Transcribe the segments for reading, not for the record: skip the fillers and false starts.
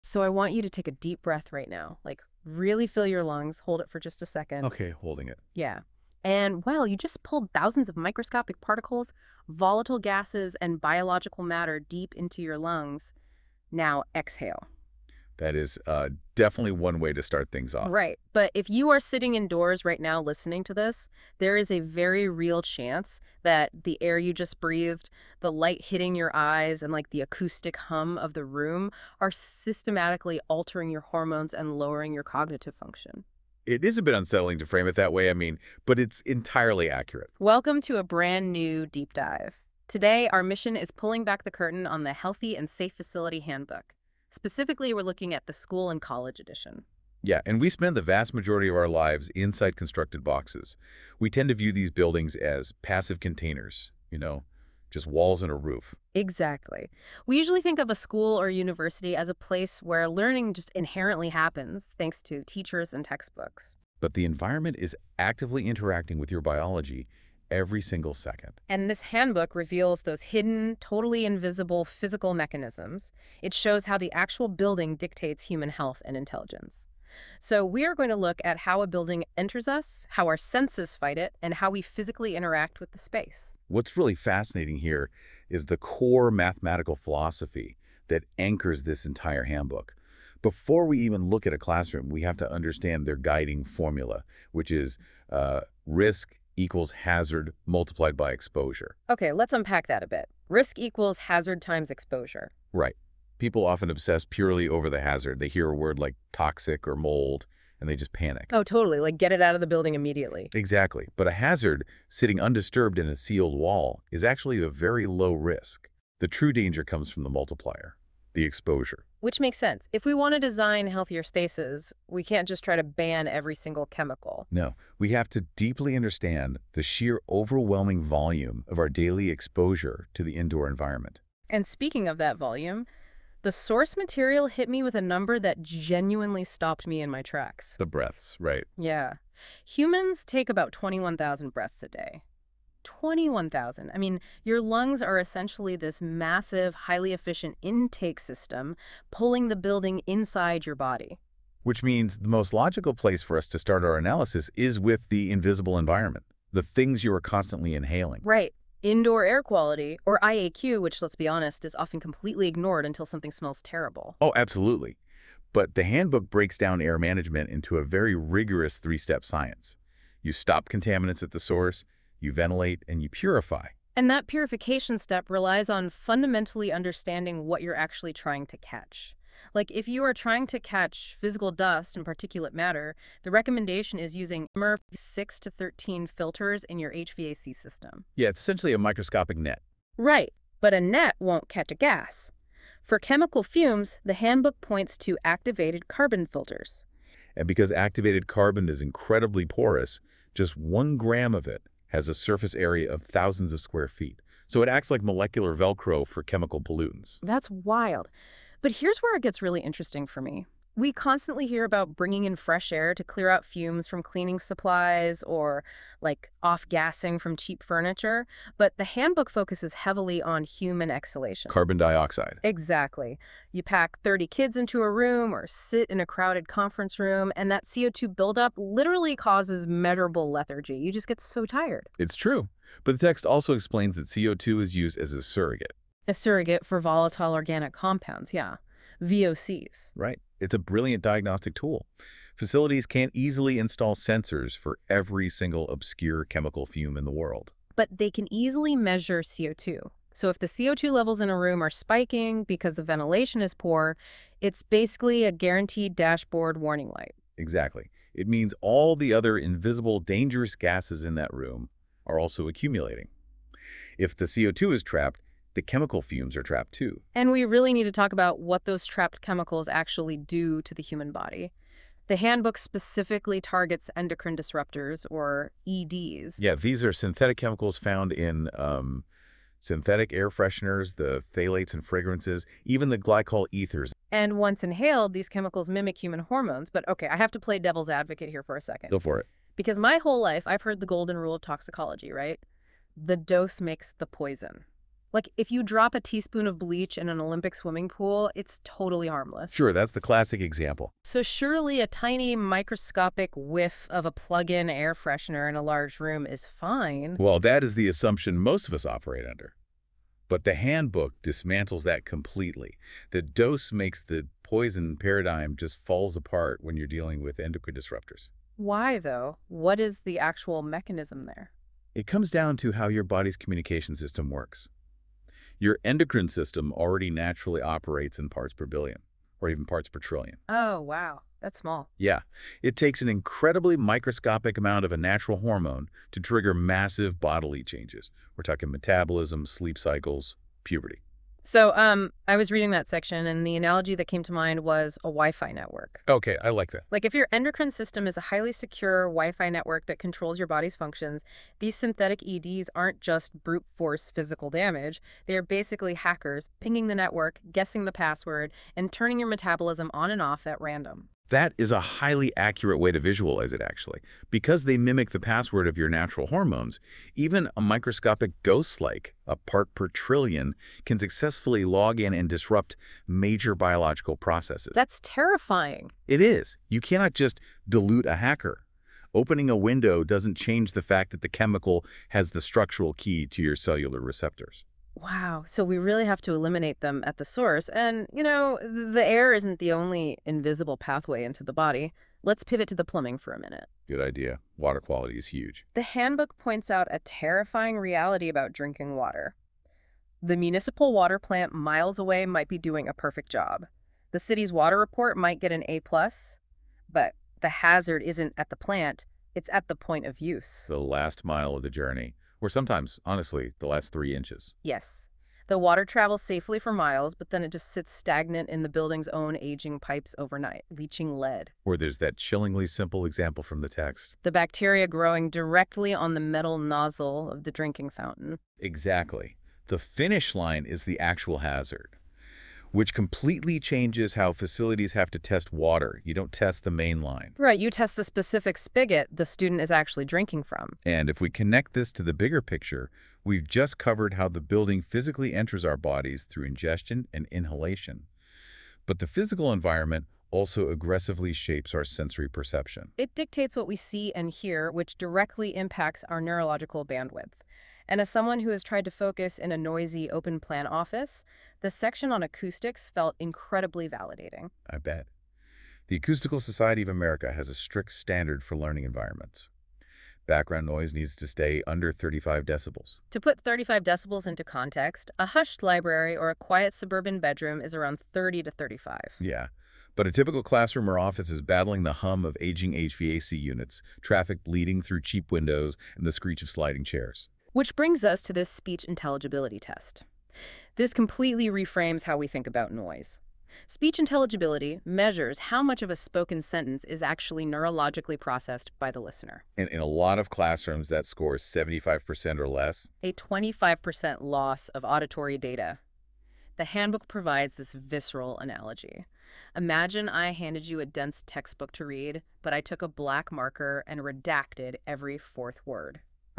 So I want you to take a deep breath right now. Like, really fill your lungs, hold it for just a second. Okay, holding it. Yeah. And, well, you just pulled thousands of microscopic particles, volatile gases, and biological matter deep into your lungs. Now exhale. That is definitely one way to start things off. Right. But if you are sitting indoors right now listening to this, there is a very real chance that the air you just breathed, the light hitting your eyes, and like the acoustic hum of the room are systematically altering your hormones and lowering your cognitive function. It is a bit unsettling to frame it that way, I mean, but it's entirely accurate. Welcome to a brand new deep dive. Today, our mission is pulling back the curtain on the Healthy and Safe Facility Handbook. Specifically, we're looking at the school and college edition. Yeah, and we spend the vast majority of our lives inside constructed boxes. We tend to view these buildings as passive containers, just walls and a roof. Exactly. We usually think of a school or university as a place where learning just inherently happens, thanks to teachers and textbooks. But the environment is actively interacting with your biology every single second. And this handbook reveals those hidden, totally invisible physical mechanisms. It shows how the actual building dictates human health and intelligence. So we are going to look at how a building enters us, how our senses fight it, and how we physically interact with the space. What's really fascinating here is the core mathematical philosophy that anchors this entire handbook. Before we even look at a classroom, we have to understand their guiding formula, which is risk equals hazard multiplied by exposure. Okay, let's unpack that a bit. Risk equals hazard times exposure. Right. People often obsess purely over the hazard. They hear a word like toxic or mold, and they just panic. Oh, totally. Like, get it out of the building immediately. Exactly. But a hazard sitting undisturbed in a sealed wall is actually a very low risk. The true danger comes from the multiplier, the exposure. Which makes sense. If we want to design healthier spaces, we can't just try to ban every single chemical. No, we have to deeply understand the sheer overwhelming volume of our daily exposure to the indoor environment. And speaking of that volume, the source material hit me with a number that genuinely stopped me in my tracks. The breaths, right? Yeah. Humans take about 21,000 breaths a day. 21,000. I mean, your lungs are essentially this massive, highly efficient intake system pulling the building inside your body. Which means the most logical place for us to start our analysis is with the invisible environment, the things you are constantly inhaling. Right. Indoor air quality, or IAQ, which, let's be honest, is often completely ignored until something smells terrible. Oh, absolutely. But the handbook breaks down air management into a very rigorous three-step science. You stop contaminants at the source, you ventilate, and you purify. And that purification step relies on fundamentally understanding what you're actually trying to catch. Like, if you are trying to catch physical dust and particulate matter, the recommendation is using MERV 6 to 13 filters in your HVAC system. Yeah, it's essentially a microscopic net. Right, but a net won't catch a gas. For chemical fumes, the handbook points to activated carbon filters. And because activated carbon is incredibly porous, just 1 gram of it has a surface area of thousands of square feet. So it acts like molecular Velcro for chemical pollutants. That's wild. But here's where it gets really interesting for me. We constantly hear about bringing in fresh air to clear out fumes from cleaning supplies or like off-gassing from cheap furniture, but the handbook focuses heavily on human exhalation. Carbon dioxide. Exactly. You pack 30 kids into a room or sit in a crowded conference room, and that CO2 buildup literally causes measurable lethargy. You just get so tired. It's true. But the text also explains that CO2 is used as a surrogate. A surrogate for volatile organic compounds, yeah. VOCs. Right. It's a brilliant diagnostic tool. Facilities can't easily install sensors for every single obscure chemical fume in the world. But they can easily measure CO2. So if the CO2 levels in a room are spiking because the ventilation is poor, it's basically a guaranteed dashboard warning light. Exactly. It means all the other invisible, dangerous gases in that room are also accumulating. If the CO2 is trapped, the chemical fumes are trapped too. And we really need to talk about what those trapped chemicals actually do to the human body. The handbook specifically targets endocrine disruptors, or EDs. Yeah, these are synthetic chemicals found in synthetic air fresheners, the phthalates and fragrances, even the glycol ethers. And once inhaled, these chemicals mimic human hormones. But okay, I have to play devil's advocate here for a second. Go for it. Because my whole life, I've heard the golden rule of toxicology, right? The dose makes the poison. Like, if you drop a teaspoon of bleach in an Olympic swimming pool, it's totally harmless. Sure, that's the classic example. So surely a tiny microscopic whiff of a plug-in air freshener in a large room is fine. Well, that is the assumption most of us operate under. But the handbook dismantles that completely. The dose makes the poison paradigm just falls apart when you're dealing with endocrine disruptors. Why, though? What is the actual mechanism there? It comes down to how your body's communication system works. Your endocrine system already naturally operates in parts per billion, or even parts per trillion. Oh, wow. That's small. Yeah, it takes an incredibly microscopic amount of a natural hormone to trigger massive bodily changes. We're talking metabolism, sleep cycles, puberty. So, I was reading that section, and the analogy that came to mind was a Wi-Fi network. Okay, I like that. Like, if your endocrine system is a highly secure Wi-Fi network that controls your body's functions, these synthetic EDs aren't just brute force physical damage. They are basically hackers pinging the network, guessing the password, and turning your metabolism on and off at random. That is a highly accurate way to visualize it, actually. Because they mimic the password of your natural hormones, even a microscopic ghost like a part per trillion can successfully log in and disrupt major biological processes. That's terrifying. It is. You cannot just dilute a hacker. Opening a window doesn't change the fact that the chemical has the structural key to your cellular receptors. Wow. So we really have to eliminate them at the source. And, the air isn't the only invisible pathway into the body. Let's pivot to the plumbing for a minute. Good idea. Water quality is huge. The handbook points out a terrifying reality about drinking water. The municipal water plant miles away might be doing a perfect job. The city's water report might get an A+, but the hazard isn't at the plant, it's at the point of use. The last mile of the journey, or sometimes, honestly, the last 3 inches. Yes. The water travels safely for miles, but then it just sits stagnant in the building's own aging pipes overnight, leaching lead. Or there's that chillingly simple example from the text. The bacteria growing directly on the metal nozzle of the drinking fountain. Exactly. The finish line is the actual hazard, which completely changes how facilities have to test water. You don't test the main line. Right, you test the specific spigot the student is actually drinking from. And if we connect this to the bigger picture, we've just covered how the building physically enters our bodies through ingestion and inhalation. But the physical environment also aggressively shapes our sensory perception. It dictates what we see and hear, which directly impacts our neurological bandwidth. And as someone who has tried to focus in a noisy, open-plan office, the section on acoustics felt incredibly validating. I bet. The Acoustical Society of America has a strict standard for learning environments. Background noise needs to stay under 35 decibels. To put 35 decibels into context, a hushed library or a quiet suburban bedroom is around 30 to 35. Yeah, but a typical classroom or office is battling the hum of aging HVAC units, traffic bleeding through cheap windows, and the screech of sliding chairs. Which brings us to this speech intelligibility test. This completely reframes how we think about noise. Speech intelligibility measures how much of a spoken sentence is actually neurologically processed by the listener. And in a lot of classrooms, that score is 75% or less. A 25% loss of auditory data. The handbook provides this visceral analogy. Imagine I handed you a dense textbook to read, but I took a black marker and redacted every fourth word.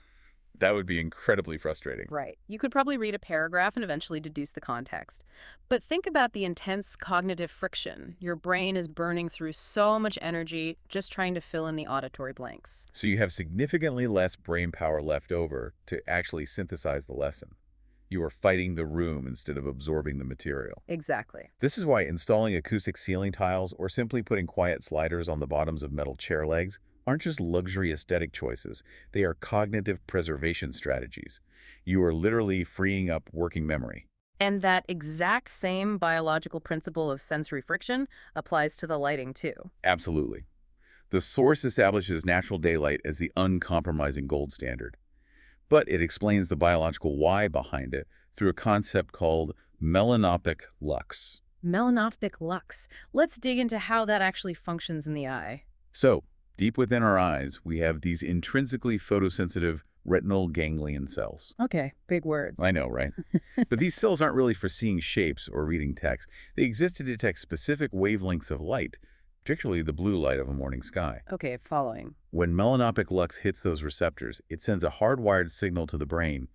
That would be incredibly frustrating. Right. You could probably read a paragraph and eventually deduce the context. But think about the intense cognitive friction. Your brain is burning through so much energy just trying to fill in the auditory blanks. So you have significantly less brain power left over to actually synthesize the lesson. You are fighting the room instead of absorbing the material. Exactly. This is why installing acoustic ceiling tiles or simply putting quiet sliders on the bottoms of metal chair legs aren't just luxury aesthetic choices. They are cognitive preservation strategies. You are literally freeing up working memory. And that exact same biological principle of sensory friction applies to the lighting, too. Absolutely. The source establishes natural daylight as the uncompromising gold standard. But it explains the biological why behind it through a concept called melanopic lux. Melanopic lux. Let's dig into how that actually functions in the eye. So, deep within our eyes, we have these intrinsically photosensitive retinal ganglion cells. Okay, big words. I know, right? But these cells aren't really for seeing shapes or reading text. They exist to detect specific wavelengths of light, particularly the blue light of a morning sky. Okay, following. When melanopic lux hits those receptors, it sends a hardwired signal to the brain,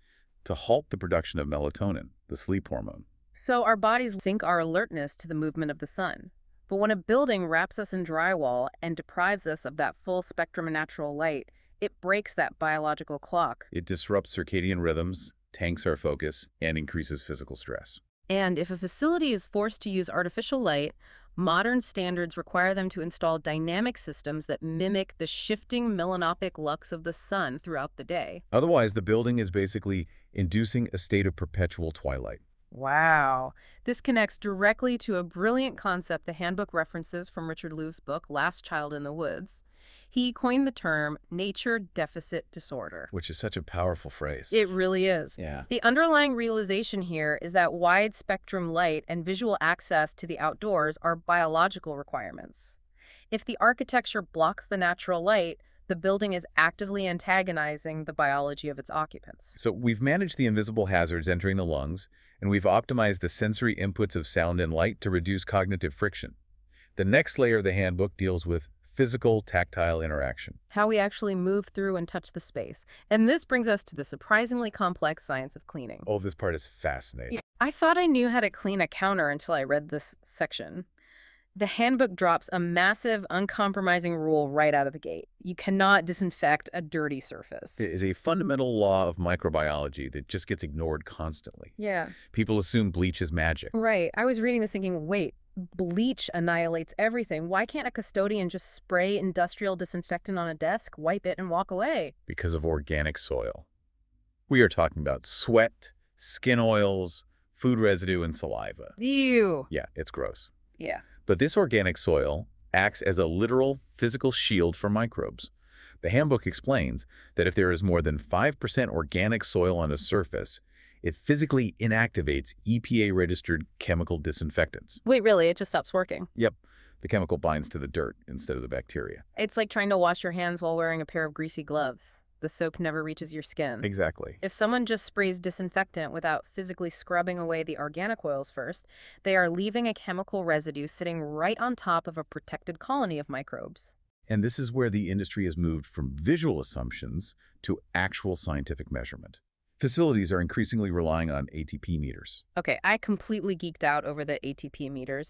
to halt the production of melatonin, the sleep hormone. So our bodies sync our alertness to the movement of the sun. But when a building wraps us in drywall and deprives us of that full spectrum of natural light, it breaks that biological clock. It disrupts circadian rhythms, tanks our focus, and increases physical stress. And if a facility is forced to use artificial light, modern standards require them to install dynamic systems that mimic the shifting melanopic lux of the sun throughout the day. Otherwise, the building is basically inducing a state of perpetual twilight. Wow. This connects directly to a brilliant concept the handbook references from Richard Louv's book, Last Child in the Woods. He coined the term nature deficit disorder. Which is such a powerful phrase. It really is. Yeah. The underlying realization here is that wide spectrum light and visual access to the outdoors are biological requirements. If the architecture blocks the natural light, the building is actively antagonizing the biology of its occupants. So we've managed the invisible hazards entering the lungs, and we've optimized the sensory inputs of sound and light to reduce cognitive friction. The next layer of the handbook deals with physical, tactile interaction. How we actually move through and touch the space. And this brings us to the surprisingly complex science of cleaning. Oh, this part is fascinating. I thought I knew how to clean a counter until I read this section. The handbook drops a massive, uncompromising rule right out of the gate. You cannot disinfect a dirty surface. It is a fundamental law of microbiology that just gets ignored constantly. Yeah. People assume bleach is magic. Right. I was reading this thinking, wait, bleach annihilates everything. Why can't a custodian just spray industrial disinfectant on a desk, wipe it, and walk away? Because of organic soil. We are talking about sweat, skin oils, food residue, and saliva. Ew. Yeah, it's gross. Yeah. But this organic soil acts as a literal physical shield for microbes. The handbook explains that if there is more than 5% organic soil on a surface, it physically inactivates EPA-registered chemical disinfectants. Wait, really? It just stops working? Yep, the chemical binds to the dirt instead of the bacteria. It's like trying to wash your hands while wearing a pair of greasy gloves. The soap never reaches your skin. Exactly. If someone just sprays disinfectant without physically scrubbing away the organic oils first, they are leaving a chemical residue sitting right on top of a protected colony of microbes. And this is where the industry has moved from visual assumptions to actual scientific measurement. Facilities are increasingly relying on ATP meters. Okay, I completely geeked out over the ATP meters.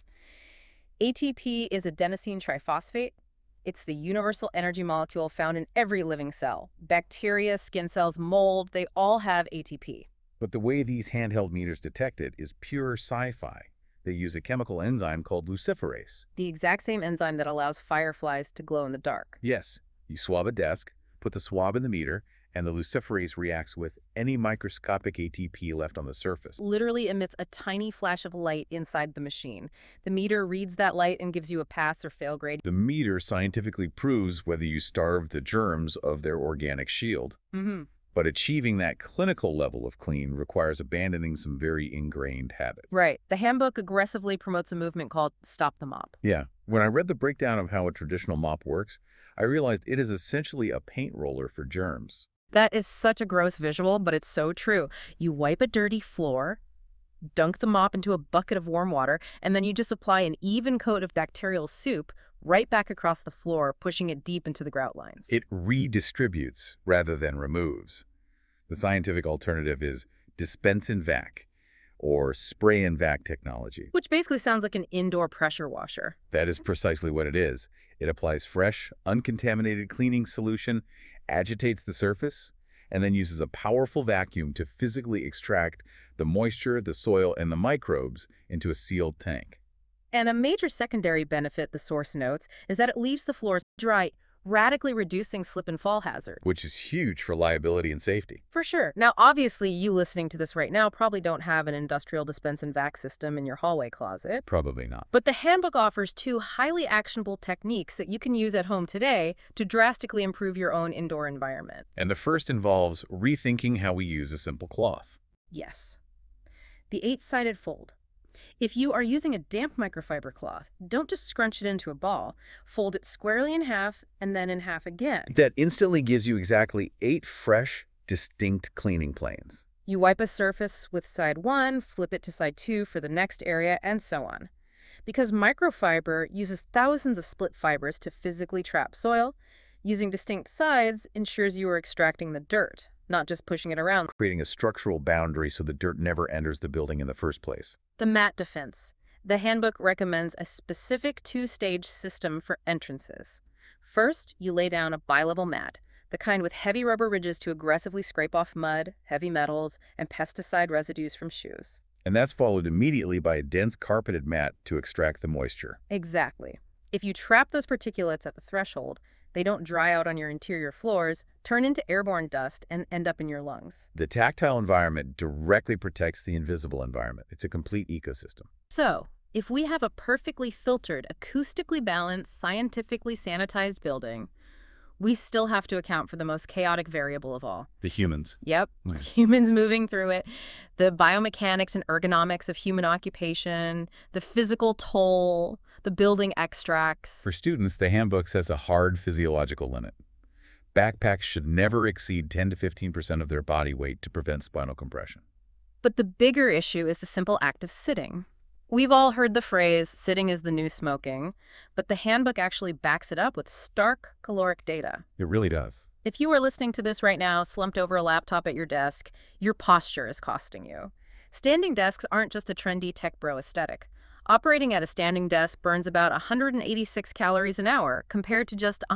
ATP is adenosine triphosphate. It's the universal energy molecule found in every living cell. Bacteria, skin cells, mold, they all have ATP. But the way these handheld meters detect it is pure sci-fi. They use a chemical enzyme called luciferase. The exact same enzyme that allows fireflies to glow in the dark. Yes, you swab a desk, put the swab in the meter, and the luciferase reacts with any microscopic ATP left on the surface. Literally emits a tiny flash of light inside the machine. The meter reads that light and gives you a pass or fail grade. The meter scientifically proves whether you starved the germs of their organic shield. But achieving that clinical level of clean requires abandoning some very ingrained habits. Right. The handbook aggressively promotes a movement called Stop the Mop. Yeah. When I read the breakdown of how a traditional mop works, I realized it is essentially a paint roller for germs. That is such a gross visual, but it's so true. You wipe a dirty floor, dunk the mop into a bucket of warm water, and then you just apply an even coat of bacterial soup right back across the floor, pushing it deep into the grout lines. It redistributes rather than removes. The scientific alternative is dispense and vac, or spray and vac technology. Which basically sounds like an indoor pressure washer. That is precisely what it is. It applies fresh, uncontaminated cleaning solution, agitates the surface, and then uses a powerful vacuum to physically extract the moisture, the soil, and the microbes into a sealed tank. And a major secondary benefit, the source notes, is that it leaves the floors dry, radically reducing slip and fall hazard. Which is huge for liability and safety. For sure. Now, obviously, you listening to this right now probably don't have an industrial dispense and vac system in your hallway closet. Probably not. But the handbook offers 2 highly actionable techniques that you can use at home today to drastically improve your own indoor environment. And the first involves rethinking how we use a simple cloth. Yes. The 8-sided fold. If you are using a damp microfiber cloth, don't just scrunch it into a ball. Fold it squarely in half and then in half again. That instantly gives you exactly 8 fresh, distinct cleaning planes. You wipe a surface with side 1, flip it to side 2 for the next area, and so on. Because microfiber uses thousands of split fibers to physically trap soil, using distinct sides ensures you are extracting the dirt, not just pushing it around. creating a structural boundary so the dirt never enters the building in the first place. The mat defense. The handbook recommends a specific two-stage system for entrances. First, you lay down a bi-level mat, the kind with heavy rubber ridges to aggressively scrape off mud, heavy metals, and pesticide residues from shoes. And that's followed immediately by a dense carpeted mat to extract the moisture. Exactly. If you trap those particulates at the threshold, they don't dry out on your interior floors, turn into airborne dust, and end up in your lungs. The tactile environment directly protects the invisible environment. It's a complete ecosystem. So, if we have a perfectly filtered, acoustically balanced, scientifically sanitized building, we still have to account for the most chaotic variable of all. The humans. Yep, Right. humans moving through it, the biomechanics and ergonomics of human occupation, the physical toll, the building extracts. For students, the handbook sets a hard physiological limit. Backpacks should never exceed 10 to 15% of their body weight to prevent spinal compression. But the bigger issue is the simple act of sitting. We've all heard the phrase, sitting is the new smoking, but the handbook actually backs it up with stark caloric data. It really does. If you are listening to this right now, slumped over a laptop at your desk, your posture is costing you. Standing desks aren't just a trendy tech bro aesthetic. Operating at a standing desk burns about 186 calories an hour compared to just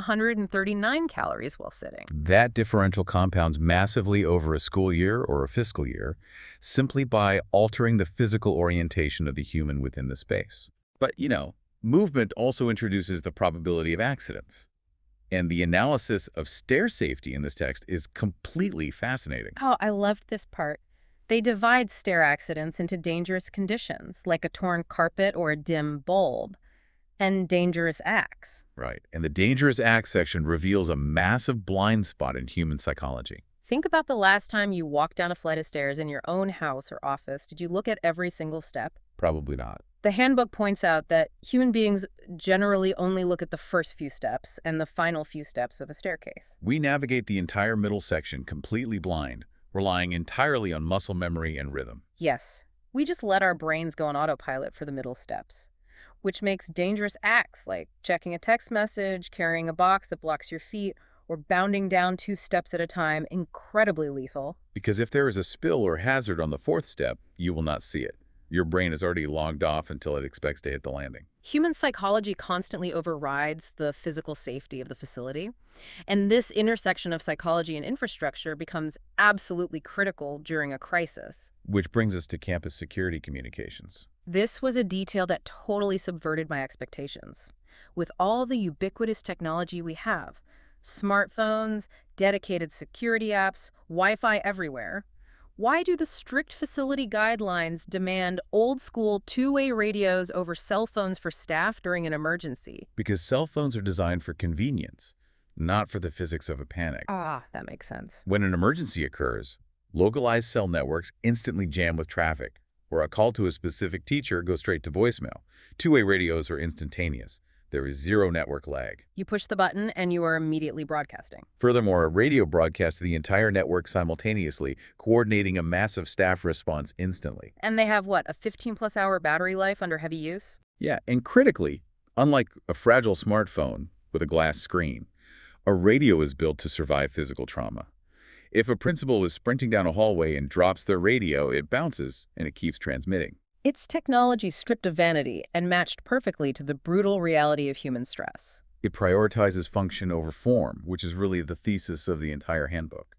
139 calories while sitting. That differential compounds massively over a school year or a fiscal year simply by altering the physical orientation of the human within the space. But, movement also introduces the probability of accidents. And the analysis of stair safety in this text is completely fascinating. Oh, I loved this part. They divide stair accidents into dangerous conditions, like a torn carpet or a dim bulb, and dangerous acts. Right. And the dangerous act section reveals a massive blind spot in human psychology. Think about the last time you walked down a flight of stairs in your own house or office. Did you look at every single step? Probably not. The handbook points out that human beings generally only look at the first few steps and the final few steps of a staircase. We navigate the entire middle section completely blind, relying entirely on muscle memory and rhythm. Yes, we just let our brains go on autopilot for the middle steps, which makes dangerous acts like checking a text message, carrying a box that blocks your feet, or bounding down 2 steps at a time incredibly lethal. Because if there is a spill or hazard on the 4th step, you will not see it. Your brain is already logged off until it expects to hit the landing. Human psychology constantly overrides the physical safety of the facility, and this intersection of psychology and infrastructure becomes absolutely critical during a crisis. Which brings us to campus security communications. This was a detail that totally subverted my expectations. With all the ubiquitous technology we have, smartphones, dedicated security apps, Wi-Fi everywhere, why do the strict facility guidelines demand old-school two-way radios over cell phones for staff during an emergency? Because cell phones are designed for convenience, not for the physics of a panic. Ah, that makes sense. When an emergency occurs, localized cell networks instantly jam with traffic, or a call to a specific teacher goes straight to voicemail. Two-way radios are instantaneous. There is zero network lag. You push the button and you are immediately broadcasting. Furthermore, a radio broadcasts to the entire network simultaneously, coordinating a massive staff response instantly. And they have, what, a 15-plus hour battery life under heavy use? Yeah, and critically, unlike a fragile smartphone with a glass screen, a radio is built to survive physical trauma. If a principal is sprinting down a hallway and drops their radio, it bounces and it keeps transmitting. It's technology stripped of vanity and matched perfectly to the brutal reality of human stress. It prioritizes function over form, which is really the thesis of the entire handbook.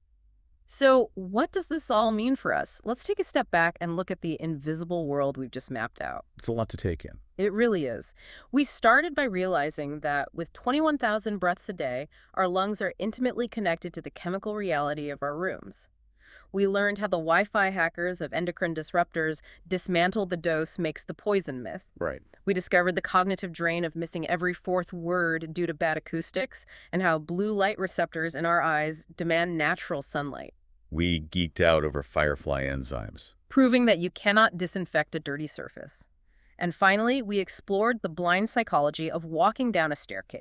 So what does this all mean for us? Let's take a step back and look at the invisible world we've just mapped out. It's a lot to take in. It really is. We started by realizing that with 21,000 breaths a day, our lungs are intimately connected to the chemical reality of our rooms. We learned how the Wi-Fi hackers of endocrine disruptors dismantled the dose makes the poison myth. Right. We discovered the cognitive drain of missing every 4th word due to bad acoustics, and how blue light receptors in our eyes demand natural sunlight, We geeked out over firefly enzymes. proving that you cannot disinfect a dirty surface. And finally, we explored the blind psychology of walking down a staircase.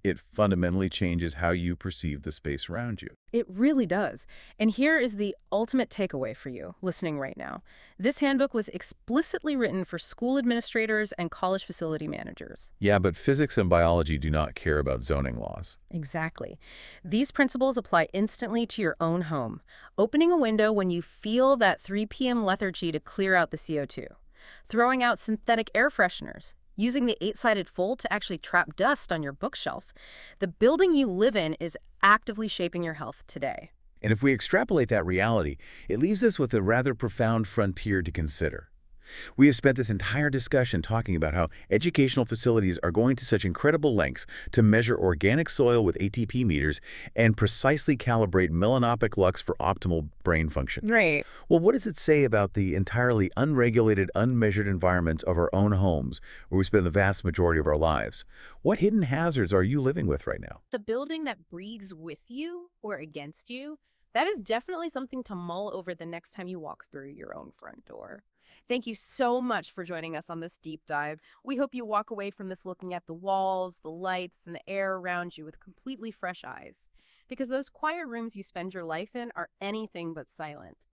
It fundamentally changes how you perceive the space around you. It really does. And here is the ultimate takeaway for you listening right now. This handbook was explicitly written for school administrators and college facility managers. Yeah, but physics and biology do not care about zoning laws. Exactly. These principles apply instantly to your own home, opening a window when you feel that 3 p.m. lethargy to clear out the CO2, throwing out synthetic air fresheners, using the eight-sided fold to actually trap dust on your bookshelf. The building you live in is actively shaping your health today. And if we extrapolate that reality, it leaves us with a rather profound frontier to consider. We have spent this entire discussion talking about how educational facilities are going to such incredible lengths to measure organic soil with ATP meters and precisely calibrate melanopic lux for optimal brain function. Right. Well, what does it say about the entirely unregulated, unmeasured environments of our own homes where we spend the vast majority of our lives? What hidden hazards are you living with right now? The building that breathes with you or against you, that is definitely something to mull over the next time you walk through your own front door. Thank you so much for joining us on this deep dive. We hope you walk away from this looking at the walls, the lights, and the air around you with completely fresh eyes. Because those quiet rooms you spend your life in are anything but silent.